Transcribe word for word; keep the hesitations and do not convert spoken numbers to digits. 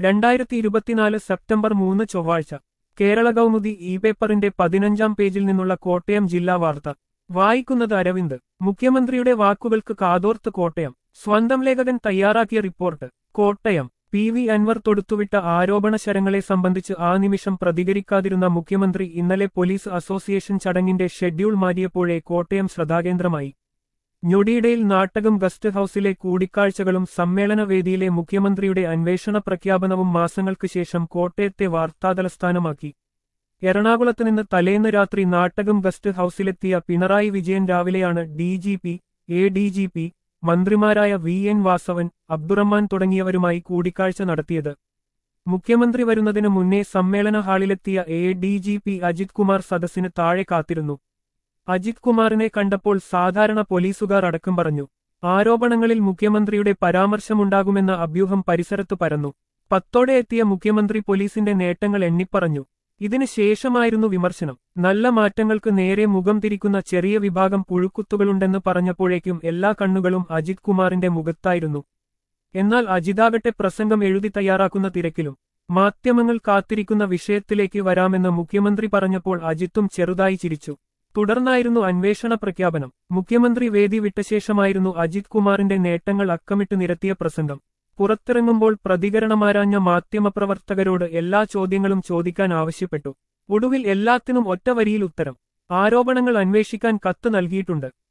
രണ്ടായിരത്തി ഇരുപത്തിനാല് സെപ്റ്റംബർ മൂന്ന് ചൊവ്വാഴ്ച കേരള കൗമുദി ഇ പേപ്പറിന്റെ പതിനഞ്ചാം പേജിൽ നിന്നുള്ള കോട്ടയം ജില്ലാ വാർത്ത വായിക്കുന്നത് അരവിന്ദ്. മുഖ്യമന്ത്രിയുടെ വാക്കുകൾക്ക് കാതോർത്ത് കോട്ടയം. സ്വന്തം ലേഖകൻ തയ്യാറാക്കിയ report. Kottayam. P V Anvar തൊടുത്തുവിട്ട ആരോപണ ശരങ്ങളെ സംബന്ധിച്ച് ആ നിമിഷം പ്രതികരിക്കാതിരുന്ന മുഖ്യമന്ത്രി ഇന്നലെ പോലീസ് അസോസിയേഷൻ ചടങ്ങിന്റെ ഷെഡ്യൂൾ മാറ്റിയപ്പോഴേ കോട്ടയം ശ്രദ്ധാകേന്ദ്രമായി. ഞൊടിയിടയിൽ നാട്ടകം ഗസ്റ്റ് ഹൌസിലെ കൂടിക്കാഴ്ചകളും സമ്മേളനവേദിയിലെ മുഖ്യമന്ത്രിയുടെ അന്വേഷണ പ്രഖ്യാപനവും മാസങ്ങൾക്ക് ശേഷം കോട്ടയത്തെ വാർത്താതലസ്ഥാനമാക്കി. എറണാകുളത്ത് നിന്ന് തലേന്ന് രാത്രി നാട്ടകം ഗസ്റ്റ് ഹൌസിലെത്തിയ പിണറായി വിജയൻ രാവിലെയാണ് D G P, A D G P, മന്ത്രിമാരായ വി എൻ വാസവൻ, അബ്ദുറഹ്മാൻ തുടങ്ങിയവരുമായി കൂടിക്കാഴ്ച നടത്തിയത്. മുഖ്യമന്ത്രി വരുന്നതിനു മുന്നേ സമ്മേളന ഹാളിലെത്തിയ A D G P Ajith Kumar സദസ്സിന് താഴെ കാത്തിരുന്നു. അജിത് കുമാറിനെ കണ്ടപ്പോൾ സാധാരണ പോലീസുകാർ അടക്കം പറഞ്ഞു. ആരോപണങ്ങളിൽ മുഖ്യമന്ത്രിയുടെ പരാമർശമുണ്ടാകുമെന്ന അഭ്യൂഹം പരിസരത്തു പരന്നു. പത്തോടെ എത്തിയ മുഖ്യമന്ത്രി പോലീസിന്റെ നേട്ടങ്ങൾ എണ്ണിപ്പറഞ്ഞു. ഇതിന് ശേഷമായിരുന്നു വിമർശനം. നല്ല മാറ്റങ്ങൾക്ക് നേരെ മുഖം തിരിക്കുന്ന ചെറിയ വിഭാഗം പുഴുക്കുത്തുകളുണ്ടെന്ന് പറഞ്ഞപ്പോഴേക്കും എല്ലാ കണ്ണുകളും അജിത് കുമാറിന്റെ മുഖത്തായിരുന്നു. എന്നാൽ അജിതാകട്ടെ പ്രസംഗം എഴുതി തയ്യാറാക്കുന്ന തിരക്കിലും. മാധ്യമങ്ങൾ കാത്തിരിക്കുന്ന വിഷയത്തിലേക്ക് വരാമെന്ന് മുഖ്യമന്ത്രി പറഞ്ഞപ്പോൾ അജിത്തും ചെറുതായി ചിരിച്ചു. തുടർന്നായിരുന്നു അന്വേഷണ പ്രഖ്യാപനം. മുഖ്യമന്ത്രി വേദി വിട്ടശേഷമായിരുന്നു അജിത് കുമാറിന്റെ നേട്ടങ്ങൾ അക്കമിട്ട് നിരത്തിയ പ്രസംഗം. പുറത്തിറങ്ങുമ്പോൾ പ്രതികരണമാരാഞ്ഞ മാധ്യമപ്രവർത്തകരോട് എല്ലാ ചോദ്യങ്ങളും ചോദിക്കാൻ ആവശ്യപ്പെട്ടു. ഒടുവിൽ എല്ലാത്തിനും ഒറ്റ വരിയിൽ ഉത്തരം. ആരോപണങ്ങൾ അന്വേഷിക്കാൻ കത്ത് നൽകിയിട്ടുണ്ട്.